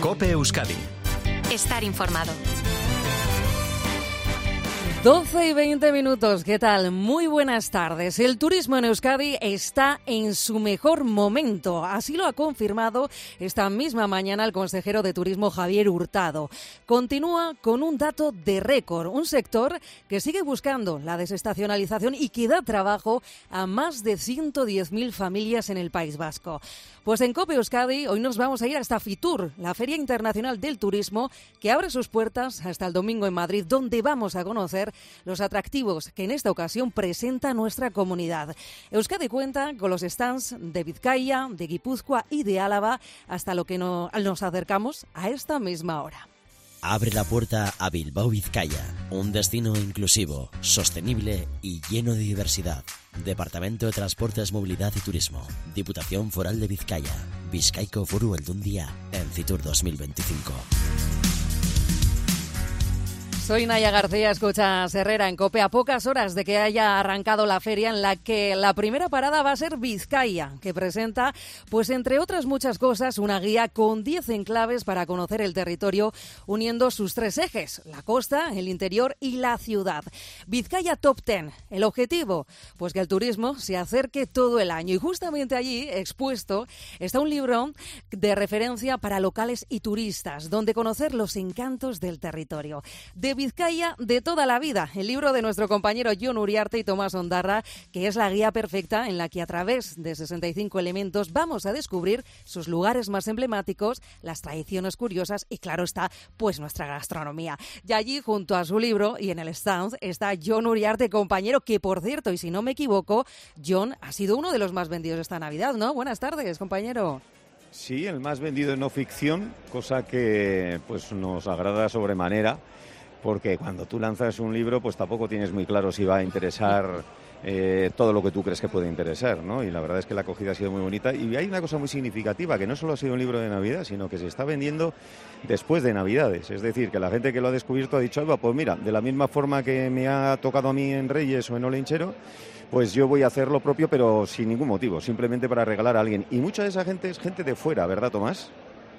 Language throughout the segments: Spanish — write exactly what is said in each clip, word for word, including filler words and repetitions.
COPE Euskadi. Estar informado. doce y veinte minutos, ¿qué tal? Muy buenas tardes. El turismo en Euskadi está en su mejor momento. Así lo ha confirmado esta misma mañana el consejero de Turismo Javier Hurtado. Continúa con un dato de récord, un sector que sigue buscando la desestacionalización y que da trabajo a más de ciento diez mil familias en el País Vasco. Pues en COPE Euskadi hoy nos vamos a ir hasta Fitur, la Feria Internacional del Turismo, que abre sus puertas hasta el domingo en Madrid, donde vamos a conocer los atractivos que en esta ocasión presenta nuestra comunidad. Euskadi cuenta con los stands de Vizcaya, de Guipúzcoa y de Álava, hasta lo que no, nos acercamos a esta misma hora. Abre la puerta a Bilbao Vizcaya, un destino inclusivo, sostenible y lleno de diversidad. Departamento de Transportes, Movilidad y Turismo, Diputación Foral de Vizcaya, Bizkaiko Foru Aldundia, en Fitur dos mil veinticinco. Soy Naya García, escuchas Herrera en COPE, a pocas horas de que haya arrancado la feria, en la que la primera parada va a ser Vizcaya, que presenta, pues entre otras muchas cosas, una guía con diez enclaves para conocer el territorio, uniendo sus tres ejes, la costa, el interior y la ciudad. Vizcaya Top diez, el objetivo, pues que el turismo se acerque todo el año. Y justamente allí, expuesto, está un libro de referencia para locales y turistas, donde conocer los encantos del territorio. De Vizcaya de toda la vida, el libro de nuestro compañero Jon Uriarte y Tomás Ondarra, que es la guía perfecta en la que a través de sesenta y cinco elementos vamos a descubrir sus lugares más emblemáticos, las tradiciones curiosas y, claro está, pues nuestra gastronomía. Y allí, junto a su libro y en el stand, está Jon Uriarte, compañero, que por cierto, y si no me equivoco, Jon ha sido uno de los más vendidos esta Navidad, ¿no? Buenas tardes, compañero. Sí, el más vendido en no ficción, cosa que pues nos agrada sobremanera, porque cuando tú lanzas un libro, pues tampoco tienes muy claro si va a interesar eh, todo lo que tú crees que puede interesar, ¿no? Y la verdad es que la acogida ha sido muy bonita. Y hay una cosa muy significativa, que no solo ha sido un libro de Navidad, sino que se está vendiendo después de Navidades. Es decir, que la gente que lo ha descubierto ha dicho, pues mira, de la misma forma que me ha tocado a mí en Reyes o en Olenchero, pues yo voy a hacer lo propio, pero sin ningún motivo, simplemente para regalar a alguien. Y mucha de esa gente es gente de fuera, ¿verdad, Tomás?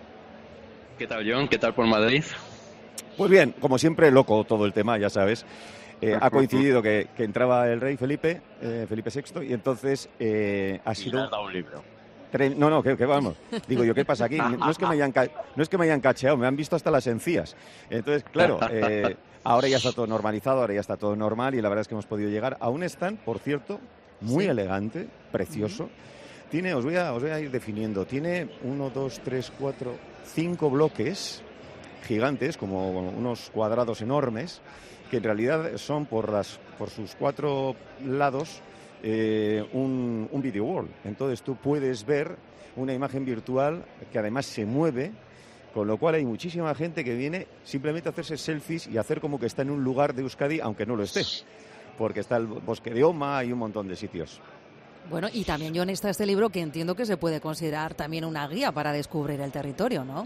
¿Qué tal, Jon? ¿Qué tal por Madrid? Pues bien, como siempre, loco todo el tema, ya sabes. Eh, ha coincidido que, que entraba el rey Felipe, eh, Felipe sexto, y entonces eh, ha sido... Y le has dado un libro. Tre... No, no, que, que vamos. Digo yo, ¿qué pasa aquí? No es que me hayan, ca... no es que me hayan cacheado, me han visto hasta las encías. Entonces, claro, eh, ahora ya está todo normalizado, ahora ya está todo normal, y la verdad es que hemos podido llegar a un stand, por cierto, muy sí. elegante, precioso. Uh-huh. Tiene, os voy, a, os voy a ir definiendo, tiene uno, dos, tres, cuatro, cinco bloques gigantes, como unos cuadrados enormes, que en realidad son por las por sus cuatro lados eh, un, un video wall. Entonces tú puedes ver una imagen virtual que además se mueve, con lo cual hay muchísima gente que viene simplemente a hacerse selfies y hacer como que está en un lugar de Euskadi, aunque no lo esté, porque está el bosque de Oma y un montón de sitios. Bueno, y también, Jon, está este libro que entiendo que se puede considerar también una guía para descubrir el territorio, ¿no?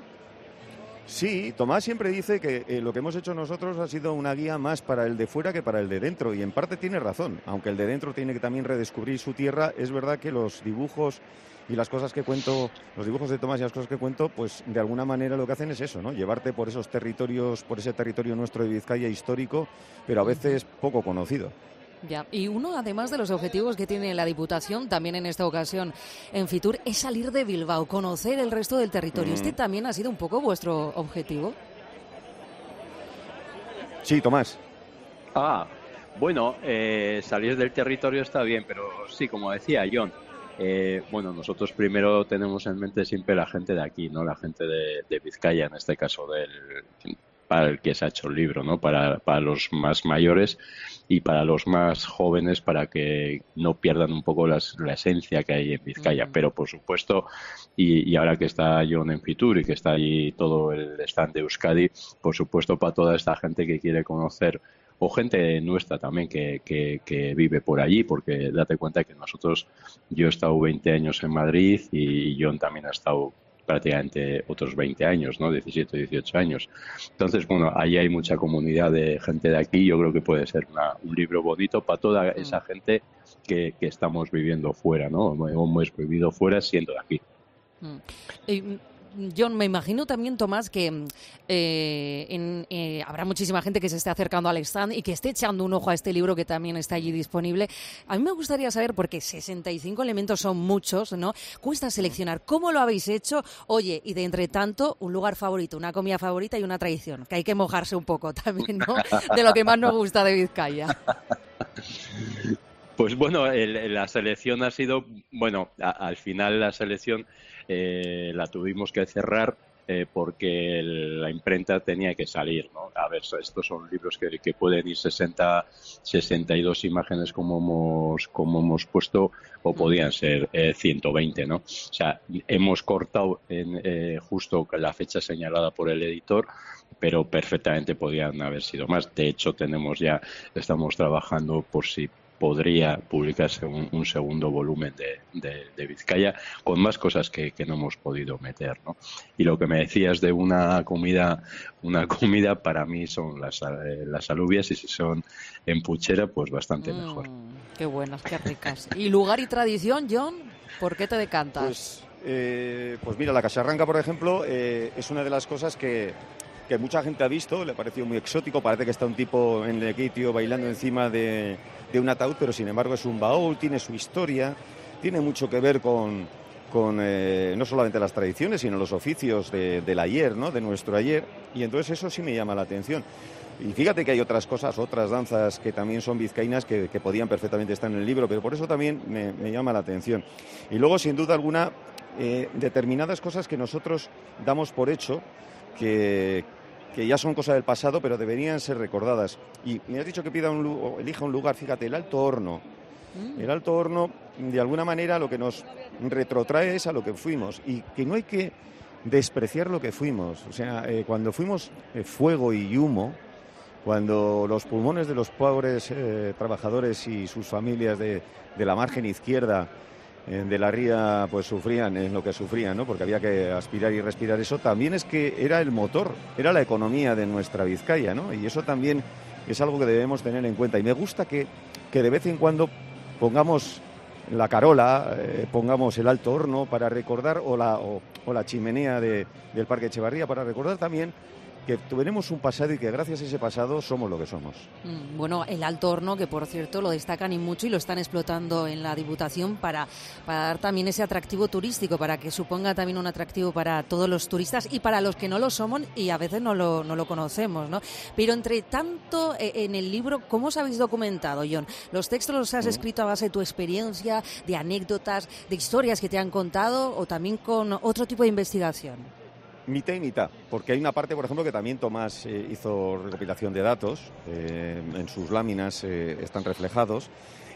Sí, Tomás siempre dice que eh, lo que hemos hecho nosotros ha sido una guía más para el de fuera que para el de dentro, y en parte tiene razón. Aunque el de dentro tiene que también redescubrir su tierra, es verdad que los dibujos y las cosas que cuento, los dibujos de Tomás y las cosas que cuento, pues de alguna manera lo que hacen es eso, ¿no? Llevarte por esos territorios, por ese territorio nuestro de Vizcaya histórico, pero a veces poco conocido. Ya, y uno, además de los objetivos que tiene la Diputación, también en esta ocasión en Fitur, es salir de Bilbao, conocer el resto del territorio. Mm. ¿Este también ha sido un poco vuestro objetivo? Sí, Tomás. Ah, bueno, eh, salir del territorio está bien, pero sí, como decía Jon, eh, bueno, nosotros primero tenemos en mente siempre la gente de aquí, ¿no? La gente de, de Vizcaya, en este caso del... para el que se ha hecho el libro, ¿no? Para, para los más mayores y para los más jóvenes, para que no pierdan un poco las, la esencia que hay en Vizcaya. Uh-huh. Pero, por supuesto, y, y ahora que está Jon en Fitur y que está allí todo el stand de Euskadi, por supuesto, para toda esta gente que quiere conocer, o gente nuestra también que, que, que vive por allí, porque date cuenta que nosotros, yo he estado veinte años en Madrid y Jon también ha estado prácticamente otros veinte años, ¿no? diecisiete, dieciocho años. Entonces, bueno, ahí hay mucha comunidad de gente de aquí. Yo creo que puede ser una, un libro bonito para toda esa gente que, que estamos viviendo fuera, ¿no? Hemos vivido fuera siendo de aquí. Mm. Y yo me imagino también, Tomás, que eh, en, eh, habrá muchísima gente que se esté acercando al stand y que esté echando un ojo a este libro que también está allí disponible. A mí me gustaría saber, porque sesenta y cinco elementos son muchos, ¿no? Cuesta seleccionar. ¿Cómo lo habéis hecho? Oye, y de entre tanto, un lugar favorito, una comida favorita y una tradición, que hay que mojarse un poco también, ¿no? De lo que más nos gusta de Vizcaya. Pues bueno, el, la selección ha sido, bueno, a, al final la selección eh, la tuvimos que cerrar eh, porque el, la imprenta tenía que salir, ¿no? A ver, estos son libros que, que pueden ir sesenta, sesenta y dos imágenes como hemos, como hemos puesto, o podían ser eh, ciento veinte, ¿no? O sea, hemos cortado en, eh, justo la fecha señalada por el editor, pero perfectamente podían haber sido más. De hecho, tenemos ya, estamos trabajando por si podría publicarse un, un segundo volumen de, de, de Vizcaya con más cosas que, que no hemos podido meter, ¿no? Y lo que me decías de una comida, una comida para mí son las, eh, las alubias, y si son en puchera, pues bastante mm, mejor. Qué buenas, qué ricas. ¿Y lugar y tradición, John? ¿Por qué te decantas? Pues, eh, pues mira, la Casarranca, por ejemplo, eh, es una de las cosas que que mucha gente ha visto, le ha parecido muy exótico, parece que está un tipo en lequitio bailando encima de, de un ataúd, pero sin embargo es un baúl, tiene su historia, tiene mucho que ver con, con eh, no solamente las tradiciones, sino los oficios de, del ayer, ¿no? De nuestro ayer, y entonces eso sí me llama la atención. Y fíjate que hay otras cosas, otras danzas que también son vizcaínas que, que podían perfectamente estar en el libro, pero por eso también me, me llama la atención. Y luego, sin duda alguna, eh, determinadas cosas que nosotros damos por hecho, que, que ya son cosas del pasado, pero deberían ser recordadas. Y me has dicho que pida un, o elija un lugar, fíjate, el Alto Horno. Mm. El Alto Horno, de alguna manera, lo que nos retrotrae es a lo que fuimos, y que no hay que despreciar lo que fuimos. O sea, eh, cuando fuimos eh, fuego y humo, cuando los pulmones de los pobres eh, trabajadores y sus familias de, de la margen izquierda de la ría pues sufrían en lo que sufrían, ¿no? Porque había que aspirar y respirar eso, también es que era el motor, era la economía de nuestra Vizcaya, ¿no? Y eso también es algo que debemos tener en cuenta. Y me gusta que, que de vez en cuando pongamos la Carola, eh, pongamos el Alto Horno para recordar, o la, o, o la chimenea de, del Parque Echevarría, para recordar también que tenemos un pasado y que gracias a ese pasado somos lo que somos. Mm, bueno, el Alto Horno, que por cierto lo destacan y mucho y lo están explotando en la Diputación para, para dar también ese atractivo turístico, para que suponga también un atractivo para todos los turistas y para los que no lo somos y a veces no lo, no lo conocemos, ¿no? Pero entre tanto, eh, en el libro, ¿cómo os habéis documentado, John? ¿Los textos los has mm. escrito a base de tu experiencia, de anécdotas, de historias que te han contado, o también con otro tipo de investigación? Mitad y mitad, porque hay una parte, por ejemplo, que también Tomás eh, hizo recopilación de datos, eh, en sus láminas eh, están reflejados,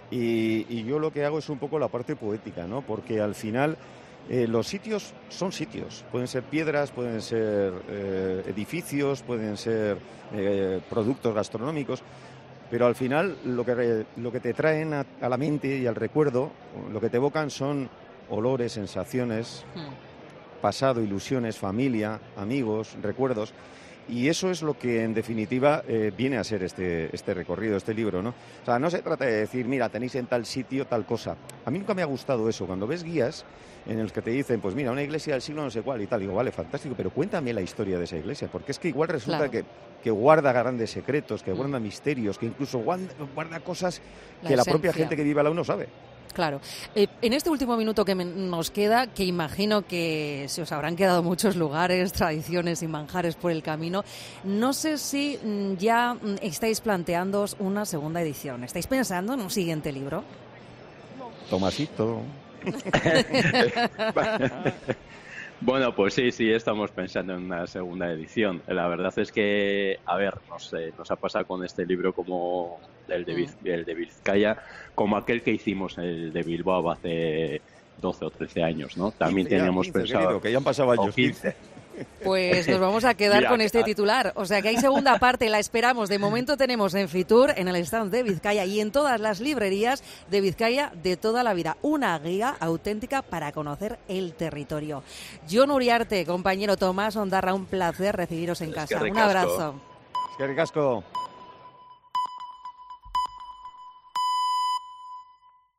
y, y yo lo que hago es un poco la parte poética, ¿no? Porque al final eh, los sitios son sitios, pueden ser piedras, pueden ser eh, edificios, pueden ser eh, productos gastronómicos, pero al final lo que, lo que te traen a, a la mente y al recuerdo, lo que te evocan son olores, sensaciones, mm. pasado, ilusiones, familia, amigos, recuerdos, y eso es lo que en definitiva eh, viene a ser este, este recorrido, este libro, ¿no? O sea, no se trata de decir, mira, tenéis en tal sitio tal cosa. A mí nunca me ha gustado eso, cuando ves guías en los que te dicen, pues mira, una iglesia del siglo no sé cuál y tal, digo, vale, fantástico, pero cuéntame la historia de esa iglesia, porque es que igual resulta claro. que, que guarda grandes secretos, que guarda mm. misterios, que incluso guarda, guarda cosas la que esencia. La propia gente que vive al lado no sabe. Claro. Eh, en este último minuto que me, nos queda, que imagino que se os habrán quedado muchos lugares, tradiciones y manjares por el camino, no sé si ya estáis planteándoos una segunda edición. ¿Estáis pensando en un siguiente libro? Tomasito. Bueno, pues sí, sí, estamos pensando en una segunda edición. La verdad es que, a ver, no sé, nos ha pasado con este libro como el de, Viz, el de Vizcaya, como aquel que hicimos, el de Bilbao, hace doce o trece años, ¿no? También quince, teníamos quince, pensado... Querido, que ya han pasado años. quince. Pues nos vamos a quedar Mira, con este titular. O sea que hay segunda parte, la esperamos. De momento tenemos en Fitur, en el stand de Vizcaya y en todas las librerías de Vizcaya de toda la vida. Una guía auténtica para conocer el territorio. Jon Uriarte, compañero Tomás Ondarra, un placer recibiros en casa. Un abrazo. Es que ricasco.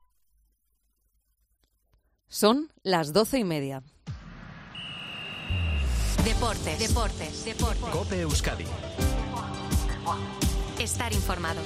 Son las doce y media. Deportes, deportes, deportes. COPE Euskadi. Estar informado.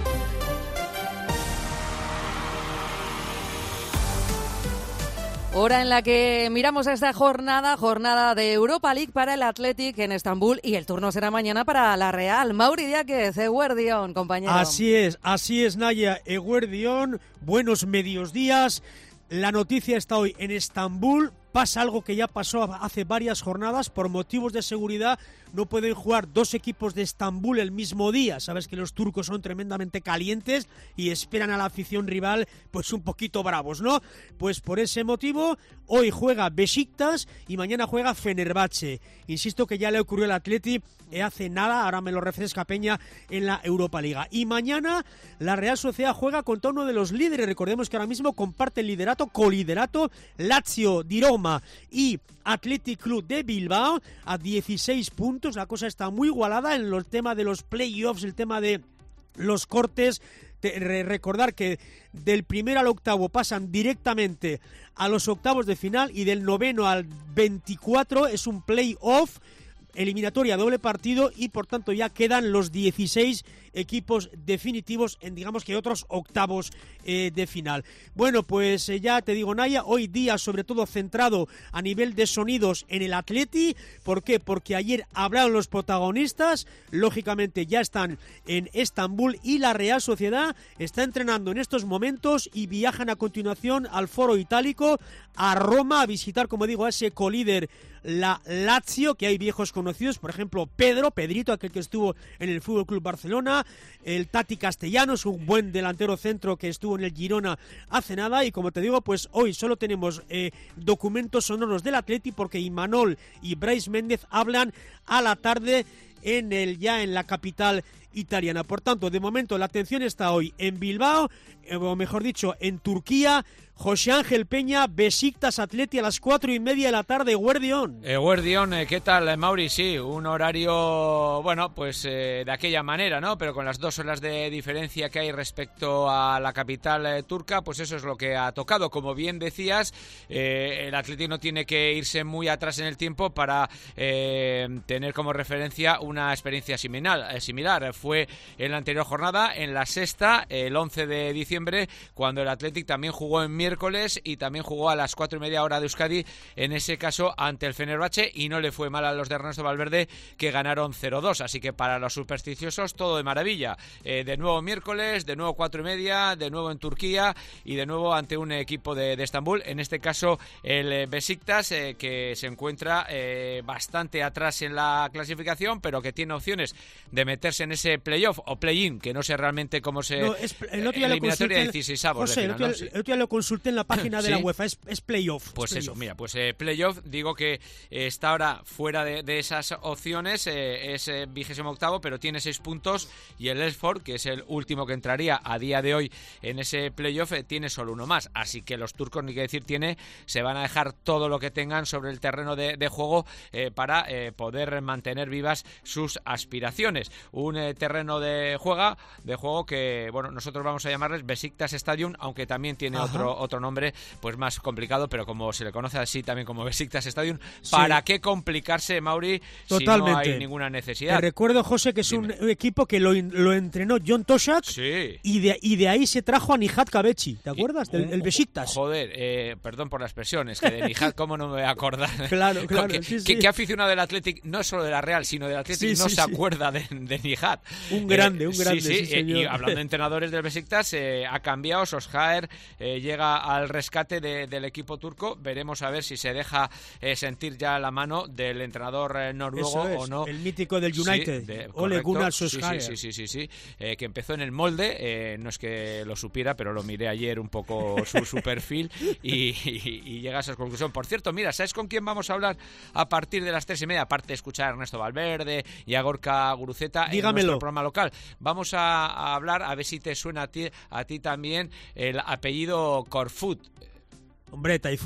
Hora en la que miramos a esta jornada, jornada de Europa League para el Athletic en Estambul, y el turno será mañana para la Real. Mauri Diáquez, Eguerdión, compañero. Así es, así es, Naya. Eguerdión, buenos medios días. La noticia está hoy en Estambul. Pasa algo que ya pasó hace varias jornadas. Por motivos de seguridad no pueden jugar dos equipos de Estambul el mismo día. Sabes que los turcos son tremendamente calientes y esperan a la afición rival pues un poquito bravos, ¿no? Pues por ese motivo hoy juega Besiktas y mañana juega Fenerbahce. Insisto que ya le ocurrió al Atleti hace nada, ahora me lo refresca Peña, en la Europa Liga. Y mañana la Real Sociedad juega contra uno de los líderes. Recordemos que ahora mismo comparte el liderato, coliderato, Lazio di Roma y Athletic Club de Bilbao a dieciséis puntos. La cosa está muy igualada en el tema de los playoffs, el tema de los cortes. Te, re, recordar que del primero al octavo pasan directamente a los octavos de final y del noveno al veinticuatro es un playoff, eliminatoria doble partido, y por tanto ya quedan los dieciséis equipos definitivos en, digamos que otros octavos eh, de final. Bueno, pues eh, ya te digo, Naya, hoy día sobre todo centrado a nivel de sonidos en el Atleti. ¿Por qué? Porque ayer hablaron los protagonistas, lógicamente ya están en Estambul, y la Real Sociedad está entrenando en estos momentos y viajan a continuación al Foro Itálico, a Roma, a visitar, como digo, a ese colíder, la Lazio, que hay viejos conocidos, por ejemplo Pedro, Pedrito, aquel que estuvo en el F C Barcelona, el Tati Castellanos, un buen delantero centro que estuvo en el Girona hace nada. Y como te digo, pues hoy solo tenemos eh, documentos sonoros del Atleti, porque Imanol y Brais Méndez hablan a la tarde en el ya en la capital italiana. Por tanto, de momento la atención está hoy en Bilbao, eh, o mejor dicho, en Turquía. José Ángel Peña, Besiktas Atleti a las cuatro y media de la tarde, Eguerdión. Eguerdión, ¿qué tal, Mauri? Sí, un horario, bueno, pues eh, de aquella manera, ¿no? Pero con las dos horas de diferencia que hay respecto a la capital eh, turca, pues eso es lo que ha tocado. Como bien decías, eh, el Atleti no tiene que irse muy atrás en el tiempo para eh, tener como referencia una experiencia similar. Eh, similar. Fue en la anterior jornada, en la sexta, el once de diciembre, cuando el Athletic también jugó en miércoles y también jugó a las cuatro y media hora de Euskadi, en ese caso ante el Fenerbahce, y no le fue mal a los de Ernesto Valverde, que ganaron cero dos, así que para los supersticiosos todo de maravilla. Eh, de nuevo miércoles, de nuevo cuatro y media, de nuevo en Turquía y de nuevo ante un equipo de, de Estambul, en este caso el eh, Besiktas, eh, que se encuentra eh, bastante atrás en la clasificación, pero que tiene opciones de meterse en ese playoff o play-in, que no sé realmente cómo se... No, es, el otro día eliminatoria de dieciseisavos. José, de final, el, otro, ¿no? el otro día lo consulté en la página de ¿Sí? la UEFA, es, es playoff. Pues es eso, playoff. mira, pues eh, playoff, digo que eh, está ahora fuera de, de esas opciones, eh, es eh, vigésimo octavo, pero tiene seis puntos, y el Elfsborg, que es el último que entraría a día de hoy en ese playoff, eh, tiene solo uno más, así que los turcos, ni que decir tiene, se van a dejar todo lo que tengan sobre el terreno de, de juego eh, para eh, poder mantener vivas sus aspiraciones. Un eh, terreno de juega, de juego que, bueno, nosotros vamos a llamarles Besiktas Stadium, aunque también tiene Ajá. otro otro nombre pues más complicado, pero como se le conoce así también como Besiktas Stadium, sí. ¿Para qué complicarse, Mauri, Totalmente. si no hay ninguna necesidad? Te recuerdo, José, que es Dime. un equipo que lo, lo entrenó John Toshak, sí. y, de, y de ahí se trajo a Nihat Kabechi, ¿te acuerdas? Del el Besiktas. Joder, eh, perdón por la expresión, es que de Nihat, ¿cómo no me voy a acordar? Claro, claro. ¿Qué, sí, sí. ¿qué, ¿Qué aficionado del Athletic, no solo de la Real, sino del Athletic, sí, no sí, se sí. acuerda de, de Nihat? Un grande, eh, un grande, sí, sí, sí, señor. Y hablando de entrenadores del Besiktas, eh, ha cambiado, Solskjaer eh, llega al rescate de, del equipo turco. Veremos a ver si se deja eh, sentir ya la mano del entrenador eh, noruego es, o no. El mítico del United, sí, de, Ole Gunnar Solskjaer. Sí, sí, sí, sí, sí, sí. Eh, que empezó en el molde, eh, no es que lo supiera, pero lo miré ayer un poco su, su perfil y, y, y llega a esa conclusión. Por cierto, mira, ¿sabes con quién vamos a hablar a partir de las tres y media? Aparte de escuchar a Ernesto Valverde y a Gorka Guruceta en nuestro programa local. Vamos a, a hablar, a ver si te suena a ti, a ti también, el apellido Corfoot. Hombre, Taifún.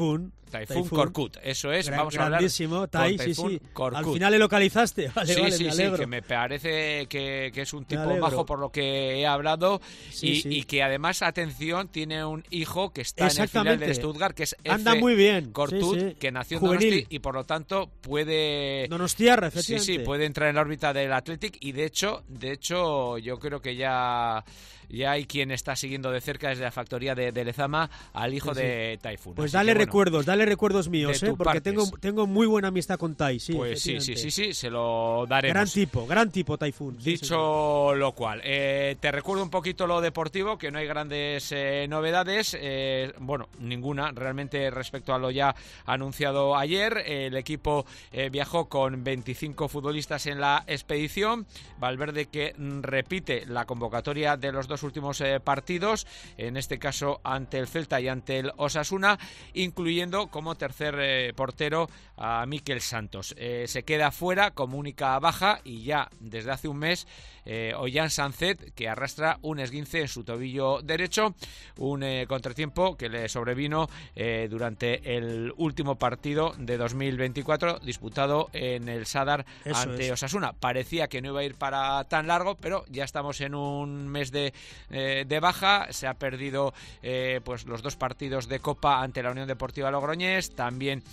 Taifun Korkut, eso es. Gran, vamos a hablar grandísimo, Tai, con sí, Taifun sí. Korkut. Al final le localizaste. Vale, sí, vale, sí, me sí, alegro. que me parece que, que es un tipo alegro. majo por lo que he hablado Sí, y, sí. y que además, atención, tiene un hijo que está en el final del Stuttgart, que es F. Anda muy bien. Korkut, sí, sí. que nació en Juvenil. Donosti y por lo tanto puede... Donostiarra, Sí, efectivamente. sí, puede entrar en la órbita del Athletic y de hecho, de hecho, yo creo que ya, ya hay quien está siguiendo de cerca desde la factoría de, de Lezama al hijo Sí, sí. de Taifun. Pues Así dale que, bueno, recuerdos, dale recuerdos míos, de ¿eh? tu Porque partes. tengo, tengo muy buena amistad con Tai, sí. Pues sí, sí, efectivamente. sí, sí, se lo daremos. Gran tipo, gran tipo Taifun. sí, Dicho señor. lo cual, eh, te recuerdo un poquito lo deportivo, que no hay grandes eh, novedades, eh, bueno, ninguna realmente respecto a lo ya anunciado ayer. El equipo eh, viajó con veinticinco futbolistas en la expedición. Valverde que mm, repite la convocatoria de los dos últimos eh, partidos, en este caso ante el Celta y ante el Osasuna, incluyendo como tercer eh, portero a Mikel Santos. Eh, se queda fuera como única baja y ya desde hace un mes eh, Ollán Sanzet, que arrastra un esguince en su tobillo derecho, un eh, contratiempo que le sobrevino eh, durante el último partido de dos mil veinticuatro disputado en el Sadar Eso ante es. Osasuna. Parecía que no iba a ir para tan largo, pero ya estamos en un mes de, eh, de baja. Se ha perdido eh, pues los dos partidos de Copa ante la Unión Deportiva Logroñés, también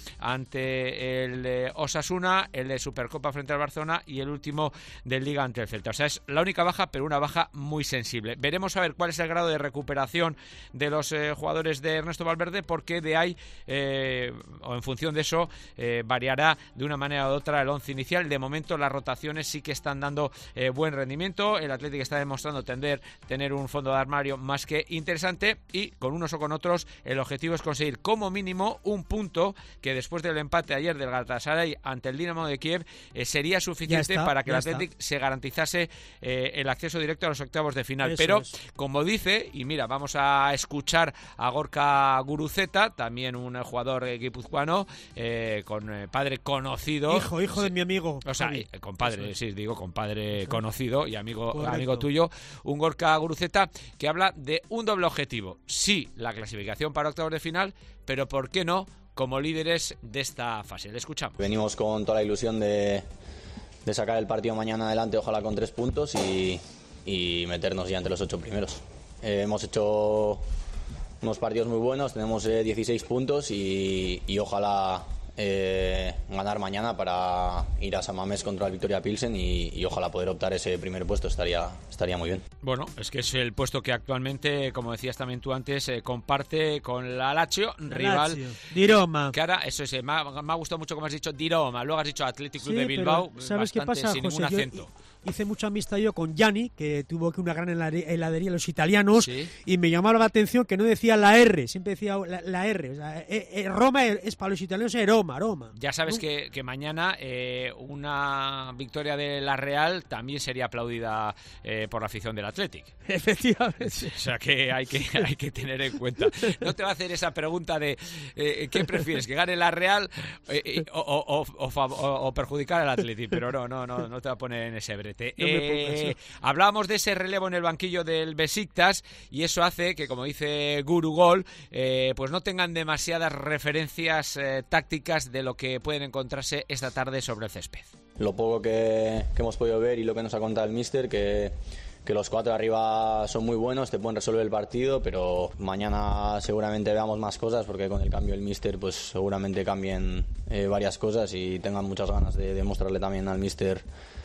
ante el eh, Osasuna, el de Supercopa frente al Barcelona y el último de Liga ante el Celta. O sea, es la única baja, pero una baja muy sensible. Veremos a ver cuál es el grado de recuperación de los eh, jugadores de Ernesto Valverde, porque de ahí, eh, o en función de eso, eh, variará de una manera u otra el once inicial. De momento las rotaciones sí que están dando eh, buen rendimiento. El Athletic está demostrando tender, tener un fondo de armario más que interesante, y con unos o con otros el objetivo es conseguir como mínimo un punto que después del empate ayer del Galatasaray ante el Dinamo de Kiev eh, sería suficiente está, para que el ya Athletic está. se garantizase eh, el acceso directo a los octavos de final. Eso Pero es. como dice, y mira, vamos a escuchar a Gorka Guruceta, también un eh, jugador eh, guipuzcoano eh, con eh, padre conocido. Hijo, hijo de mi amigo. O sea, Javi. eh, compadre, Eso es. sí, digo compadre conocido y amigo, Correcto. amigo tuyo, un Gorka Guruceta, que habla de un doble objetivo. Sí, la clasificación para octavos de final, pero ¿por qué no como líderes de esta fase? Le escuchamos. Venimos con toda la ilusión de, de sacar el partido mañana adelante, ojalá con tres puntos y, y meternos ya entre los ocho primeros. Eh, hemos hecho unos partidos muy buenos, tenemos eh, dieciséis puntos y, y ojalá eh, ganar mañana para ir a San Mamés contra el Victoria Pilsen y, y ojalá poder optar ese primer puesto, estaría, estaría muy bien. Bueno, es que es el puesto que actualmente, como decías también tú antes, eh, comparte con la Lazio, rival. Lazio. Di Roma. Que ahora, eso es, eh, me, ha, me ha gustado mucho como has dicho Di Roma, luego has dicho Athletic Club Sí, de Bilbao, pero ¿sabes qué bastante pasa, sin José? ningún Yo acento. hice mucha amistad yo con Gianni, que tuvo que una gran helade- heladería los italianos, Sí. y me llamaba la atención que no decía la R, siempre decía la, la R. O sea, eh, eh, Roma es, es para los italianos es Roma, Roma. Ya sabes ¿no? que, que mañana eh, una victoria de la Real también sería aplaudida eh, por la afición del Athletic. Efectivamente. O sea que hay que hay que tener en cuenta. No te va a hacer esa pregunta de eh, ¿qué prefieres? ¿Que gane la Real eh, eh, o, o, o, o, fav- o- o perjudicar al Athletic? Pero no, no, no, no te va a poner en ese brete. No me pongas, Eh, no. hablábamos de ese relevo en el banquillo del Besiktas y eso hace que, como dice Guru Gol, eh, pues no tengan demasiadas referencias eh, tácticas de lo que pueden encontrarse esta tarde sobre el césped. Lo poco que, que hemos podido ver y lo que nos ha contado el míster, que, que los cuatro de arriba son muy buenos, te pueden resolver el partido, pero mañana seguramente veamos más cosas porque con el cambio del míster pues seguramente cambien eh, varias cosas y tengan muchas ganas de demostrarle también al míster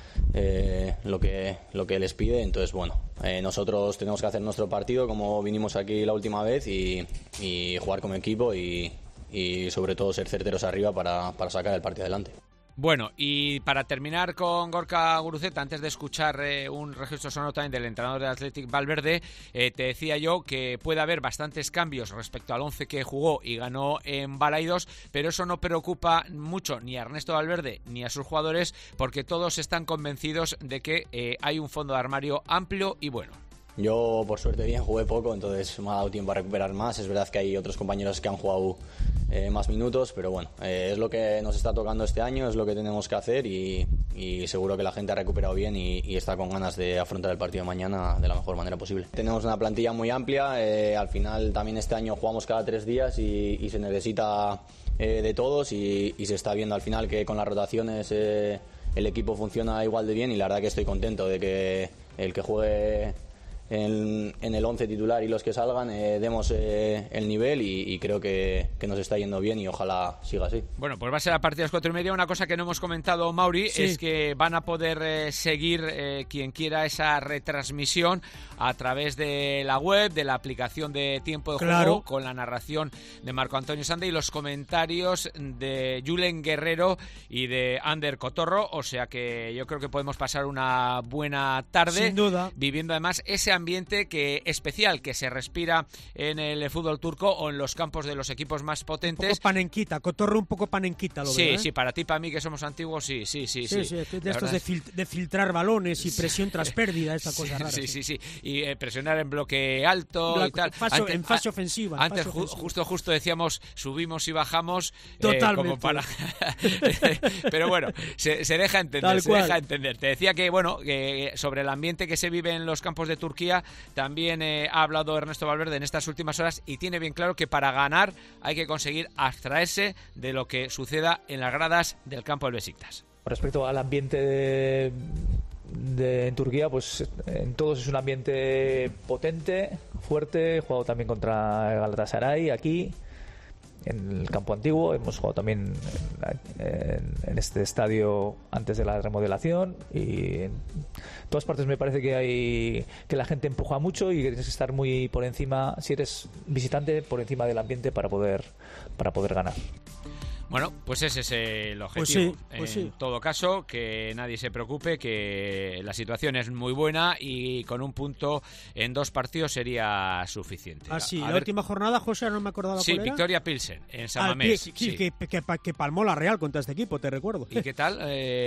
eh, lo que lo que les pide. Entonces bueno, eh, nosotros tenemos que hacer nuestro partido como vinimos aquí la última vez y, y jugar como equipo y, y sobre todo ser certeros arriba para, para sacar el partido adelante. Bueno, y para terminar con Gorka Guruceta, antes de escuchar eh, un registro sonoro también del entrenador del Athletic Valverde, eh, te decía yo que puede haber bastantes cambios respecto al once que jugó y ganó en Balaidos, pero eso no preocupa mucho ni a Ernesto Valverde ni a sus jugadores, porque todos están convencidos de que eh, hay un fondo de armario amplio y bueno. Yo, por suerte, bien jugué poco, entonces me ha dado tiempo a recuperar más. Es verdad que hay otros compañeros que han jugado eh, más minutos, pero bueno, eh, es lo que nos está tocando este año, es lo que tenemos que hacer y, y seguro que la gente ha recuperado bien y, y está con ganas de afrontar el partido de mañana de la mejor manera posible. Tenemos una plantilla muy amplia, eh, al final también este año jugamos cada tres días y, y se necesita eh, de todos y, y se está viendo al final que con las rotaciones eh, el equipo funciona igual de bien y la verdad que estoy contento de que el que juegue en, en el once titular y los que salgan eh, demos eh, el nivel y, y creo que, que nos está yendo bien y ojalá siga así. Bueno, pues va a ser a partir de las cuatro y media. Una cosa que no hemos comentado, Mauri, sí. es que van a poder eh, seguir eh, quien quiera esa retransmisión a través de la web, de la aplicación de Tiempo de claro. Juego, con la narración de Marco Antonio Sande y los comentarios de Julen Guerrero y de Ander Cotorro, o sea que yo creo que podemos pasar una buena tarde. Sin duda. Viviendo además ese ambiente que especial que se respira en el fútbol turco o en los campos de los equipos más potentes. Un poco panenquita, Cotorro un poco panenquita, lo Sí, veo, ¿eh? sí, para ti, para mí que somos antiguos, sí, sí, sí. Sí, sí, sí de estos de, fil de filtrar balones y presión tras pérdida, esta cosa rara. Sí, sí, sí, sí. Y eh, presionar en bloque alto Bla, y tal. Fase, antes, en fase ofensiva. Antes fase ju ofensiva. justo, justo decíamos subimos y bajamos. Totalmente. Eh, como para... Pero bueno, se, se deja entender, Tal se cual. deja entender. Te decía que, bueno, que sobre el ambiente que se vive en los campos de Turquía, también eh, ha hablado Ernesto Valverde en estas últimas horas y tiene bien claro que para ganar hay que conseguir abstraerse de lo que suceda en las gradas del campo del Besiktas. Respecto al ambiente de, de, en Turquía, pues en todos es un ambiente potente, fuerte. He jugado también contra Galatasaray aquí, en el campo antiguo. Hemos jugado también en, en, en este estadio antes de la remodelación y en todas partes me parece que hay que la gente empuja mucho y que tienes que estar muy por encima, si eres visitante, por encima del ambiente para poder, para poder ganar. Bueno, pues ese es el objetivo. Pues sí, pues en sí. todo caso, que nadie se preocupe, que la situación es muy buena y con un punto en dos partidos sería suficiente. Ah, sí, A la ver... última jornada, José, no me acordaba Sí, cuál era. Victoria Pilsen, en San Ah, Mamés. sí, Sí. Que, que, que palmó la Real contra este equipo, te recuerdo. ¿Y qué tal?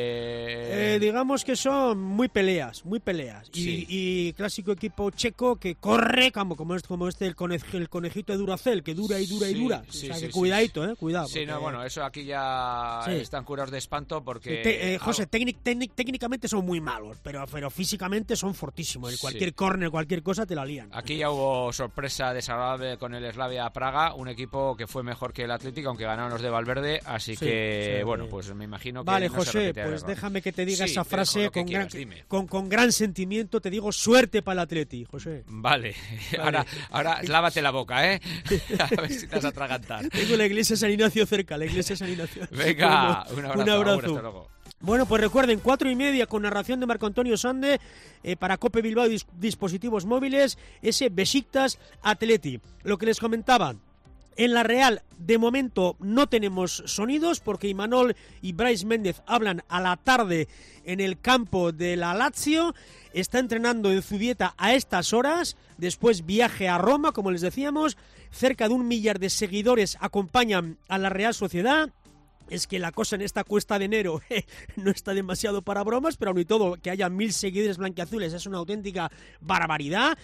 Eh... Eh, digamos que son muy peleas, muy peleas. Y, Sí. y clásico equipo checo que corre como, como, este, como este el, conej, el conejito de Duracell, que dura y dura y Sí, dura. sí, o sea, sí, que sí, cuidadito, sí. eh, cuidado. Sí, porque... no, bueno, eso aquí ya Sí. están curados de espanto porque... Te, eh, José, algo... técnic, técnic, técnicamente son muy malos, pero, pero físicamente son fortísimos. En cualquier Sí. córner, cualquier cosa te la lían. Aquí ya hubo sorpresa desagradable con el Slavia Praga, un equipo que fue mejor que el Atlético, aunque ganaron los de Valverde, así Sí, que, sí. bueno, pues me imagino que Vale, no se José, repetirá el pues error. déjame que te diga Sí, esa te frase dejo lo que con, quieras, gran, dime. con, con gran sentimiento. Te digo suerte para el Atleti, José. Vale, ahora, ahora lávate la boca, ¿eh? A ver si te vas a atragantar. Tengo la iglesia de San Ignacio cerca, la iglesia de San Ignacio. Venga, Bueno, un abrazo. un abrazo. Agur, hasta luego. Bueno, pues recuerden, cuatro y media con narración de Marco Antonio Sande eh, para Cope Bilbao dis dispositivos móviles, ese Besiktas Atleti. Lo que les comentaba, en la Real de momento no tenemos sonidos porque Imanol y Brais Méndez hablan a la tarde en el campo de la Lazio. Está entrenando en Zubieta a estas horas, después viaje a Roma, como les decíamos. Cerca de un millar de seguidores acompañan a la Real Sociedad. Es que la cosa en esta cuesta de enero eh, no está demasiado para bromas, pero aún y todo, que haya mil seguidores blanquiazules es una auténtica barbaridad.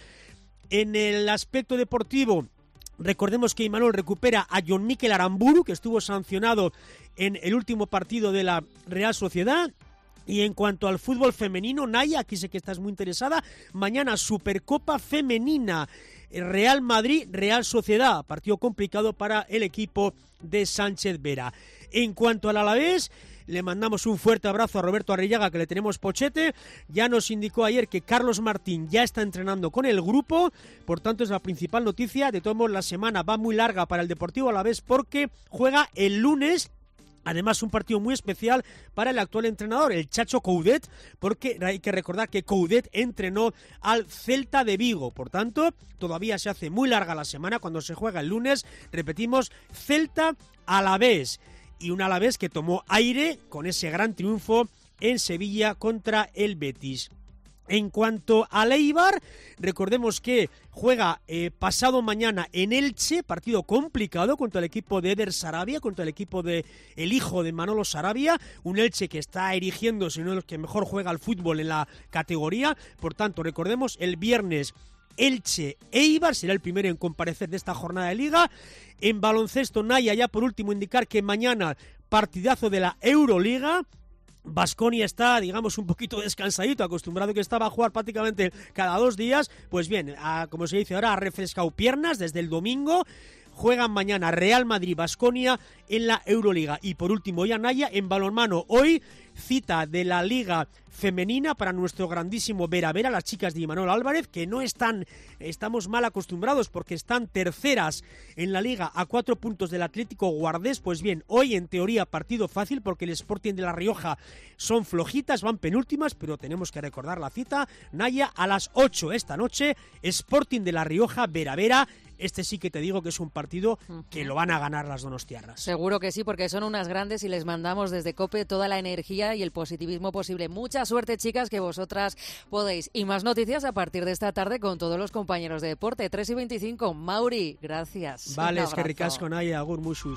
En el aspecto deportivo, recordemos que Imanol recupera a Jon Mikel Aramburu, que estuvo sancionado en el último partido de la Real Sociedad. Y en cuanto al fútbol femenino, Naya, aquí sé que estás muy interesada, mañana Supercopa Femenina, Real Madrid, Real Sociedad, partido complicado para el equipo de Sánchez Vera. En cuanto al Alavés, le mandamos un fuerte abrazo a Roberto Arrillaga, que le tenemos pochete. Ya nos indicó ayer que Carlos Martín ya está entrenando con el grupo, por tanto es la principal noticia. De todos modos, la semana va muy larga para el Deportivo Alavés porque juega el lunes. Además, un partido muy especial para el actual entrenador, el Chacho Coudet, porque hay que recordar que Coudet entrenó al Celta de Vigo. Por tanto, todavía se hace muy larga la semana cuando se juega el lunes. Repetimos, Celta Alavés. Y un Alavés que tomó aire con ese gran triunfo en Sevilla contra el Betis. En cuanto al Eibar, recordemos que juega eh, pasado mañana en Elche, partido complicado contra el equipo de Eder Sarabia, contra el equipo de el hijo de Manolo Sarabia, un Elche que está erigiéndose uno de los que mejor juega al fútbol en la categoría. Por tanto, recordemos, el viernes Elche-Eibar será el primero en comparecer de esta jornada de Liga. En baloncesto, Naya, ya por último indicar que mañana partidazo de la Euroliga. Baskonia está, digamos, un poquito descansadito, acostumbrado que estaba a jugar prácticamente cada dos días. Pues bien, a, como se dice ahora, ha refrescado piernas desde el domingo. Juegan mañana Real Madrid-Baskonia en la Euroliga. Y por último, ya Naya, en balonmano. Hoy, cita de la Liga Femenina para nuestro grandísimo Vera Vera, las chicas de Imanol Álvarez, que no están, estamos mal acostumbrados porque están terceras en la Liga a cuatro puntos del Atlético Guardés. Pues bien, hoy en teoría partido fácil porque el Sporting de La Rioja son flojitas, van penúltimas, pero tenemos que recordar la cita. Naya, a las ocho esta noche, Sporting de La Rioja, Vera Vera. Este sí que te digo que es un partido que lo van a ganar las donostiarras. Seguro que sí, porque son unas grandes y les mandamos desde COPE toda la energía y el positivismo posible. Mucha suerte, chicas, que vosotras podéis. Y más noticias a partir de esta tarde con todos los compañeros de deporte. tres y veinticinco. Mauri, gracias. Vale, es que ricasco, Naya, agur, muchus.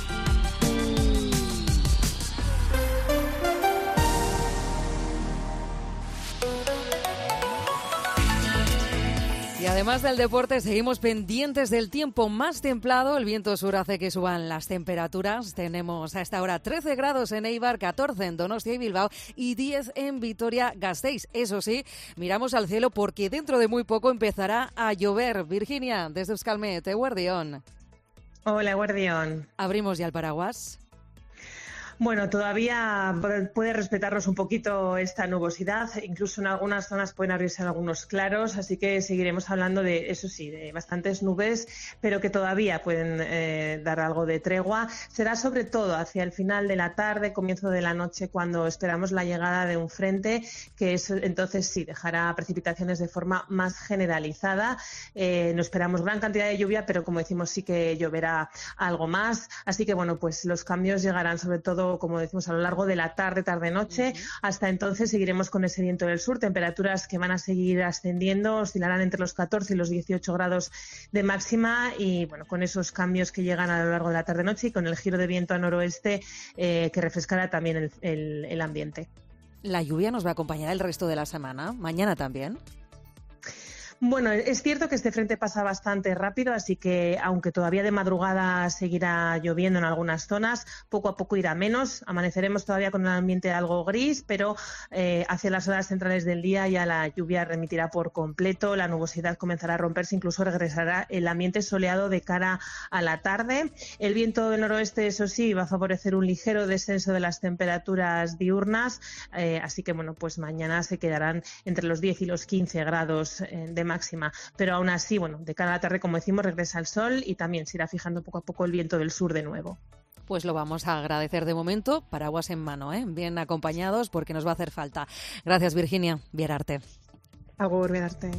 Y además del deporte, seguimos pendientes del tiempo más templado. El viento sur hace que suban las temperaturas. Tenemos a esta hora trece grados en Eibar, catorce en Donostia y Bilbao y diez en Vitoria-Gasteiz. Eso sí, miramos al cielo porque dentro de muy poco empezará a llover. Virginia, desde Euskalmet, Eguerdión. Hola, Eguerdión. ¿Abrimos ya el paraguas? Bueno, todavía puede respetarnos un poquito esta nubosidad, incluso en algunas zonas pueden abrirse algunos claros, así que seguiremos hablando de, eso sí, de bastantes nubes, pero que todavía pueden eh, dar algo de tregua. Será sobre todo hacia el final de la tarde, comienzo de la noche, cuando esperamos la llegada de un frente, que es, entonces sí, dejará precipitaciones de forma más generalizada. Eh, no esperamos gran cantidad de lluvia, pero como decimos, sí que lloverá algo más, así que bueno, pues los cambios llegarán sobre todo, como decimos, a lo largo de la tarde, tarde-noche. Uh-huh. Hasta entonces seguiremos con ese viento del sur, temperaturas que van a seguir ascendiendo, oscilarán entre los catorce y los dieciocho grados de máxima y, bueno, con esos cambios que llegan a lo largo de la tarde-noche y con el giro de viento a noroeste eh, que refrescará también el, el, el ambiente. ¿La lluvia nos va a acompañar el resto de la semana? ¿Mañana también? Bueno, es cierto que este frente pasa bastante rápido, así que aunque todavía de madrugada seguirá lloviendo en algunas zonas, poco a poco irá menos. Amaneceremos todavía con un ambiente algo gris, pero eh, hacia las horas centrales del día ya la lluvia remitirá por completo, la nubosidad comenzará a romperse, incluso regresará el ambiente soleado de cara a la tarde. El viento del noroeste, eso sí, va a favorecer un ligero descenso de las temperaturas diurnas, eh, así que bueno, pues mañana se quedarán entre los diez y los quince grados eh, de máxima, pero aún así, bueno, de cara a la tarde, como decimos, regresa el sol y también se irá fijando poco a poco el viento del sur de nuevo. Pues lo vamos a agradecer de momento, paraguas en mano, ¿eh? Bien acompañados porque nos va a hacer falta. Gracias, Virginia. Bierarte. Agur, Bierarte.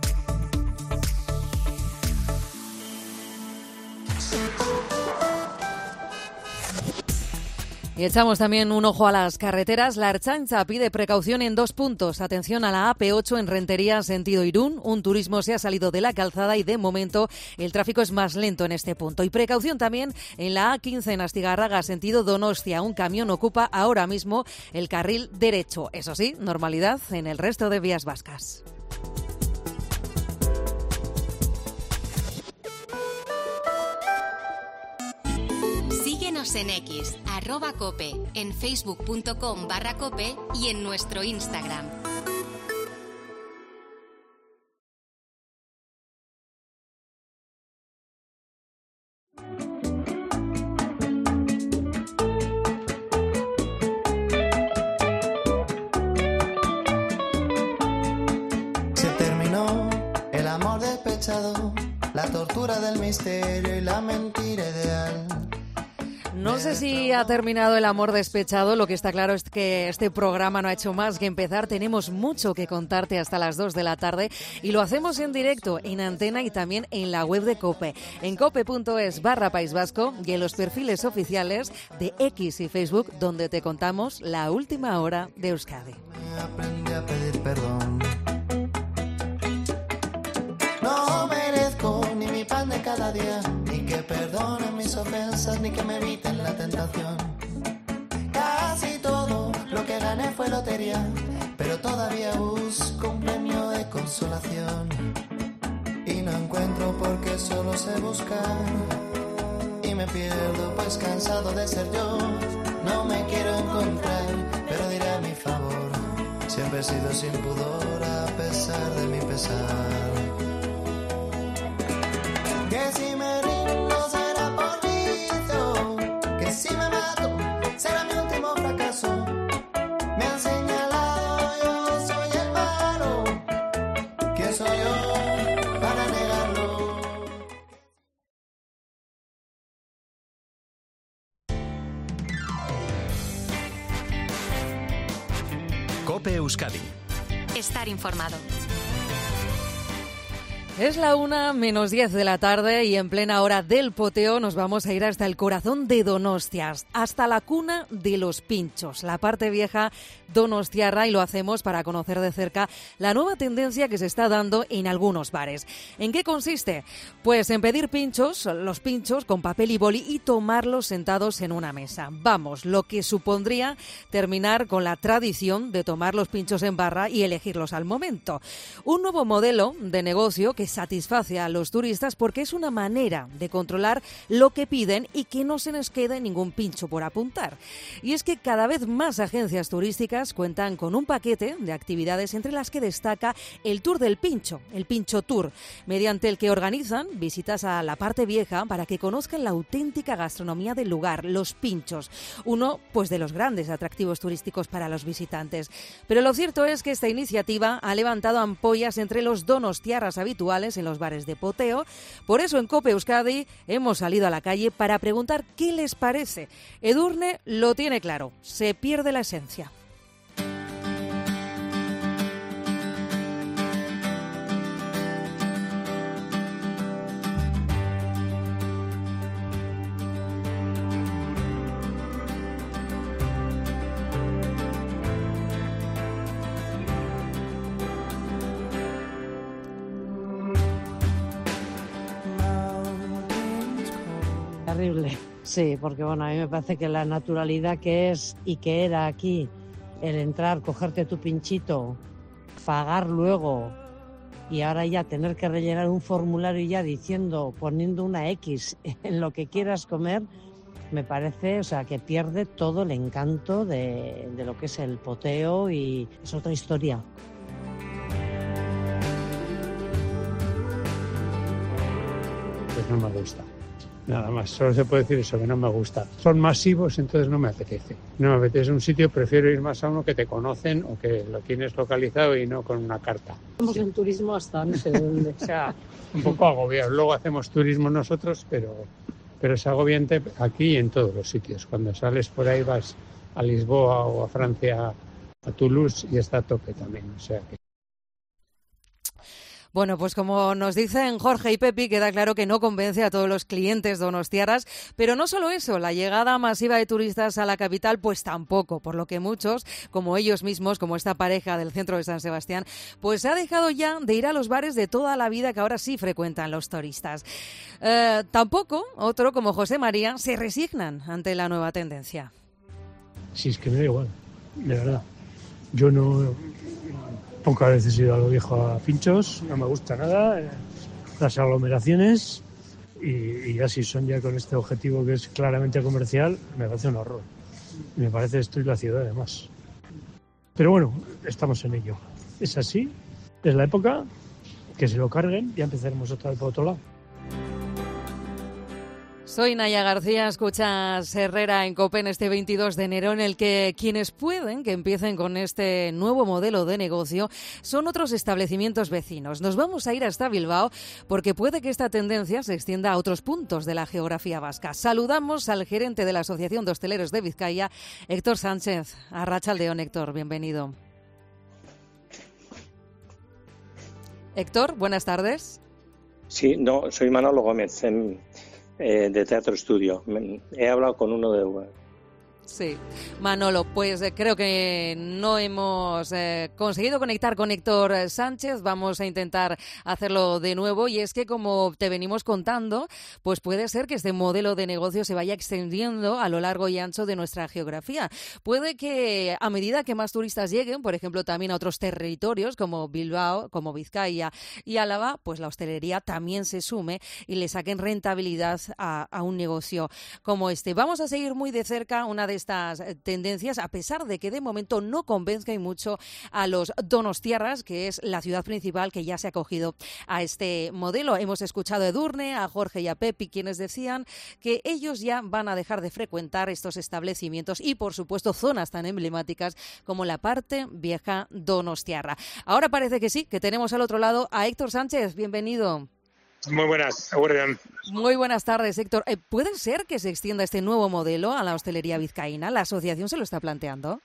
Y echamos también un ojo a las carreteras. La Ertzaintza pide precaución en dos puntos. Atención a la A P ocho en Rentería, sentido Irún. Un turismo se ha salido de la calzada y de momento el tráfico es más lento en este punto. Y precaución también en la A quince en Astigarraga, sentido Donostia. Un camión ocupa ahora mismo el carril derecho. Eso sí, normalidad en el resto de vías vascas. Síguenos en X, arroba cope, en facebook.com barra cope y en nuestro Instagram. Se terminó el amor despechado, la tortura del misterio y la mentira ideal. No sé si ha terminado el amor despechado, lo que está claro es que este programa no ha hecho más que empezar. Tenemos mucho que contarte hasta las dos de la tarde y lo hacemos en directo, en antena y también en la web de COPE, en cope.es barra País Vasco y en los perfiles oficiales de X y Facebook, donde te contamos la última hora de Euskadi. Aprendí a pedir perdón. No merezco ni mi pan de cada día, ni que perdonen mis ofensas, ni que me eviten la tentación. Casi todo lo que gané fue lotería, pero todavía busco un premio de consolación. Y no encuentro porque solo sé buscar, y me pierdo pues cansado de ser yo. No me quiero encontrar, pero siempre he sido sin pudor a pesar de mi pesar. Que si me rindo será por vicio, que si me mato será mi último fracaso. Me han señalado, yo soy el malo. ¿Quién soy yo para negarlo? COPE Euskadi. Estar informado. Es la una menos diez de la tarde y en plena hora del poteo nos vamos a ir hasta el corazón de Donostias, hasta la cuna de los pinchos, la parte vieja donostiarra, y lo hacemos para conocer de cerca la nueva tendencia que se está dando en algunos bares. ¿En qué consiste? Pues en pedir pinchos, los pinchos con papel y boli, y tomarlos sentados en una mesa. Vamos, lo que supondría terminar con la tradición de tomar los pinchos en barra y elegirlos al momento. Un nuevo modelo de negocio que satisface a los turistas porque es una manera de controlar lo que piden y que no se nos quede ningún pincho por apuntar. Y es que cada vez más agencias turísticas cuentan con un paquete de actividades, entre las que destaca el Tour del Pincho, el Pincho Tour, mediante el que organizan visitas a la parte vieja para que conozcan la auténtica gastronomía del lugar, los pinchos, uno pues de los grandes atractivos turísticos para los visitantes. Pero lo cierto es que esta iniciativa ha levantado ampollas entre los donostiarras habituales en los bares de poteo. Por eso en COPE Euskadi hemos salido a la calle para preguntar qué les parece. Edurne lo tiene claro, se pierde la esencia. Terrible, sí, porque bueno, a mí me parece que la naturalidad que es y que era aquí, el entrar, cogerte tu pinchito, pagar luego y ahora ya tener que rellenar un formulario ya diciendo, poniendo una X en lo que quieras comer, me parece, o sea, que pierde todo el encanto de, de lo que es el poteo y es otra historia. Pues no me gusta. Nada más, solo se puede decir eso, que no me gusta. Son masivos, entonces no me apetece. No me apetece un sitio, prefiero ir más a uno que te conocen o que lo tienes localizado y no con una carta. Estamos en turismo hasta no sé dónde. O sea, un poco agobiado. Luego hacemos turismo nosotros, pero, pero es agobiante aquí y en todos los sitios. Cuando sales por ahí vas a Lisboa o a Francia, a Toulouse, y está a tope también. O sea que... Bueno, pues como nos dicen Jorge y Pepi, queda claro que no convence a todos los clientes donostiarras, pero no solo eso, la llegada masiva de turistas a la capital pues tampoco, por lo que muchos, como ellos mismos, como esta pareja del centro de San Sebastián, pues ha dejado ya de ir a los bares de toda la vida que ahora sí frecuentan los turistas. Eh, tampoco, otro como José María, se resignan ante la nueva tendencia. Sí, es que me da igual, de verdad. Yo no... Pocas veces he ido a lo viejo a pinchos, no me gusta nada, las aglomeraciones, y, y ya si son ya con este objetivo que es claramente comercial, me parece un horror. Me parece destruir la ciudad además. Pero bueno, estamos en ello. Es así, es la época, que se lo carguen y empezaremos otra vez por otro lado. Soy Naya García, escuchas Herrera en COPE en este veintidós de enero, en el que quienes pueden que empiecen con este nuevo modelo de negocio son otros establecimientos vecinos. Nos vamos a ir hasta Bilbao porque puede que esta tendencia se extienda a otros puntos de la geografía vasca. Saludamos al gerente de la Asociación de Hosteleros de Vizcaya, Héctor Sánchez. Arratsaldeon, Héctor, bienvenido. Héctor, buenas tardes. Sí, no, soy Manolo Gómez. En... Eh, de Teatro Estudio. He hablado con uno de... Sí, Manolo, pues eh, creo que no hemos eh, conseguido conectar con Héctor Sánchez. Vamos a intentar hacerlo de nuevo, y es que, como te venimos contando, pues puede ser que este modelo de negocio se vaya extendiendo a lo largo y ancho de nuestra geografía. Puede que a medida que más turistas lleguen, por ejemplo, también a otros territorios como Bilbao, como Vizcaya y Álava, pues la hostelería también se sume y le saquen rentabilidad a, a un negocio como este. Vamos a seguir muy de cerca una de estas tendencias, a pesar de que de momento no convenzca y mucho a los donostiarras, que es la ciudad principal que ya se ha acogido a este modelo. Hemos escuchado a Edurne, a Jorge y a Pepi, quienes decían que ellos ya van a dejar de frecuentar estos establecimientos y, por supuesto, zonas tan emblemáticas como la parte vieja donostiarra. Ahora parece que sí, que tenemos al otro lado a Héctor Sánchez. Bienvenido. Muy buenas, Guardián. Muy buenas tardes, Héctor. Eh, ¿Puede ser que se extienda este nuevo modelo a la hostelería vizcaína? ¿La asociación se lo está planteando?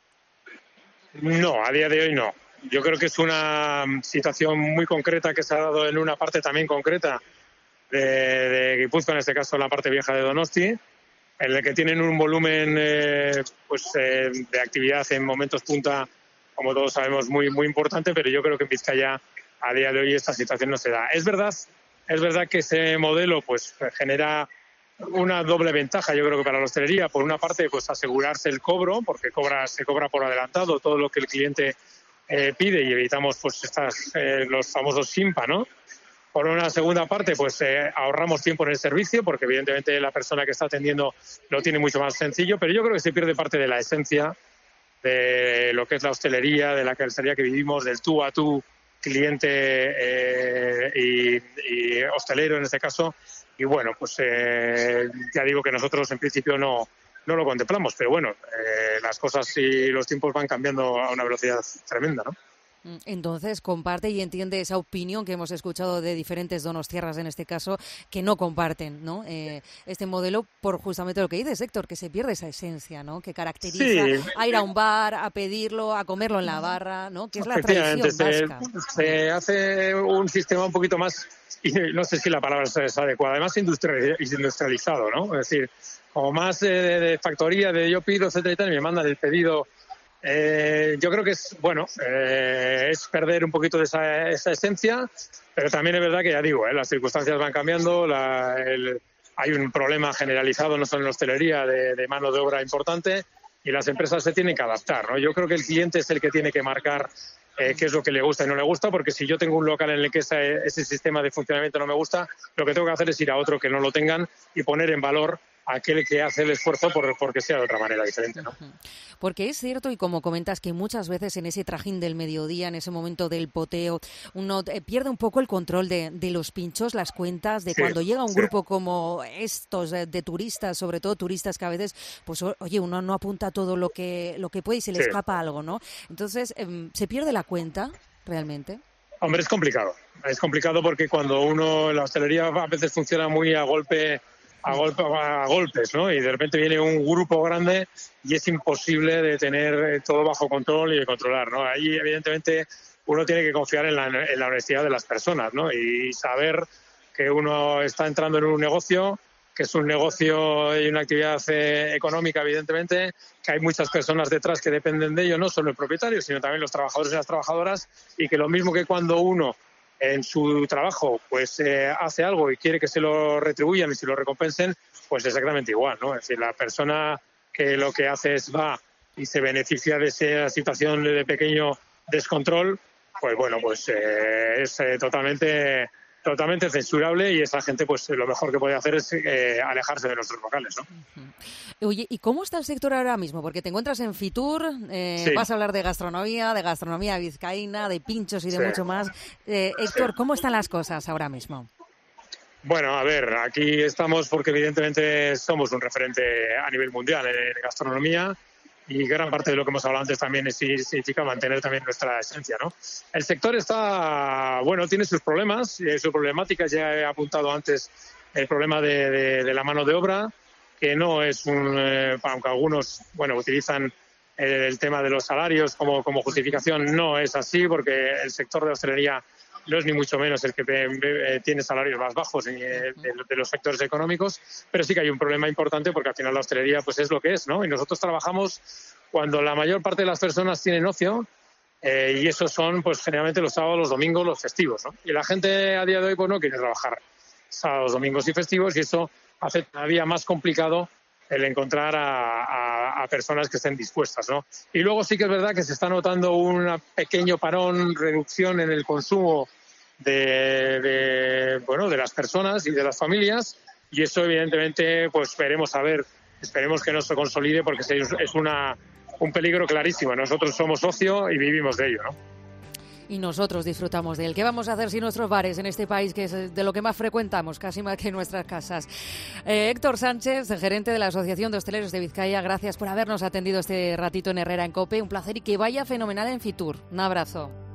No, a día de hoy no. Yo creo que es una situación muy concreta que se ha dado en una parte también concreta de, de Guipúzcoa, en este caso la parte vieja de Donosti, en la que tienen un volumen eh, pues eh, de actividad en momentos punta, como todos sabemos, muy, muy importante, pero yo creo que en Vizcaya a día de hoy esta situación no se da. Es verdad Es verdad que ese modelo pues genera una doble ventaja, yo creo que para la hostelería. Por una parte, pues asegurarse el cobro, porque cobra, se cobra por adelantado todo lo que el cliente eh, pide y evitamos pues estas, eh, los famosos SIMPA, ¿no? Por una segunda parte, pues eh, ahorramos tiempo en el servicio, porque evidentemente la persona que está atendiendo lo tiene mucho más sencillo, pero yo creo que se pierde parte de la esencia de lo que es la hostelería, de la hostelería que vivimos, del tú a tú, cliente eh, y, y hostelero en este caso. Y bueno, pues eh, ya digo que nosotros en principio no, no lo contemplamos, pero bueno, eh, las cosas y los tiempos van cambiando a una velocidad tremenda, ¿no? Entonces, comparte y entiende esa opinión que hemos escuchado de diferentes donostiarras, en este caso, que no comparten, ¿no? Eh, este modelo por justamente lo que dices, Héctor, que se pierde esa esencia, ¿no? Que caracteriza sí. a ir a un bar, a pedirlo, a comerlo en la barra, ¿no? Que es la tradición se, vasca. Se hace un sistema un poquito más, y no sé si la palabra es adecuada, más industrializado, ¿no? Es decir, como más eh, de factoría, de yo pido, etcétera y tal, y me mandan el pedido. Eh, yo creo que es, bueno, eh, es perder un poquito de esa, esa esencia, pero también es verdad que, ya digo, eh, las circunstancias van cambiando, la, el, hay un problema generalizado, no solo en la hostelería, de, de mano de obra importante, y las empresas se tienen que adaptar, ¿no? Yo creo que el cliente es el que tiene que marcar eh, qué es lo que le gusta y no le gusta, porque si yo tengo un local en el que ese, ese sistema de funcionamiento no me gusta, lo que tengo que hacer es ir a otro que no lo tengan y poner en valor a aquel que hace el esfuerzo por porque sea de otra manera diferente, ¿no? Porque es cierto, y como comentas, que muchas veces en ese trajín del mediodía, en ese momento del poteo, uno pierde un poco el control de, de los pinchos, las cuentas, de sí, cuando llega un sí. grupo como estos de, de turistas, sobre todo turistas que a veces, pues oye, uno no apunta todo lo que lo que puede y se le sí. escapa algo, ¿no? Entonces, eh, ¿se pierde la cuenta realmente? Hombre, es complicado. Es complicado porque cuando uno, la hostelería a veces funciona muy a golpe... A, golpe, a golpes, ¿no? Y de repente viene un grupo grande y es imposible de tener todo bajo control y de controlar, ¿no? Ahí, evidentemente, uno tiene que confiar en la, en la honestidad de las personas, ¿no? Y saber que uno está entrando en un negocio, que es un negocio y una actividad eh, económica, evidentemente, que hay muchas personas detrás que dependen de ello, no solo el propietario, sino también los trabajadores y las trabajadoras, y que lo mismo que cuando uno en su trabajo pues eh, hace algo y quiere que se lo retribuyan y se lo recompensen, pues exactamente igual, ¿no? Es decir, la persona que lo que hace es va y se beneficia de esa situación de pequeño descontrol, pues bueno, pues eh, es eh, totalmente totalmente censurable, y esa gente pues lo mejor que puede hacer es eh, alejarse de nuestros locales, ¿no? Uh-huh. Oye, ¿y cómo está el sector ahora mismo? Porque te encuentras en Fitur, eh, sí. vas a hablar de gastronomía, de gastronomía vizcaína, de pinchos y de sí. mucho más. Eh, Héctor, sí. ¿cómo están las cosas ahora mismo? Bueno, a ver, aquí estamos porque evidentemente somos un referente a nivel mundial en gastronomía, y gran parte de lo que hemos hablado antes también significa mantener también nuestra esencia, ¿no? El sector está, bueno, tiene sus problemas, sus problemáticas. Ya he apuntado antes el problema de, de, de la mano de obra, que no es un, eh, aunque algunos, bueno, utilizan el, el tema de los salarios como, como justificación, no es así, porque el sector de hostelería no es ni mucho menos el que eh, tiene salarios más bajos eh, de, de los sectores económicos, pero sí que hay un problema importante, porque al final la hostelería pues es lo que es, ¿no? Y nosotros trabajamos cuando la mayor parte de las personas tienen ocio, eh, y esos son pues generalmente los sábados, los domingos, los festivos, ¿no? Y la gente a día de hoy pues no quiere trabajar sábados, domingos y festivos, y eso hace todavía más complicado el encontrar a, a, a personas que estén dispuestas, ¿no? Y luego sí que es verdad que se está notando un pequeño parón, reducción en el consumo de, de, bueno, de las personas y de las familias, y eso evidentemente pues veremos a ver esperemos que no se consolide porque es una, un peligro clarísimo. Nosotros somos socio y vivimos de ello, ¿no? Y nosotros disfrutamos de él. ¿Qué vamos a hacer sin nuestros bares en este país, que es de lo que más frecuentamos, casi más que nuestras casas? Eh, Héctor Sánchez, gerente de la Asociación de Hosteleros de Vizcaya, gracias por habernos atendido este ratito en Herrera en COPE. Un placer y que vaya fenomenal en Fitur. Un abrazo.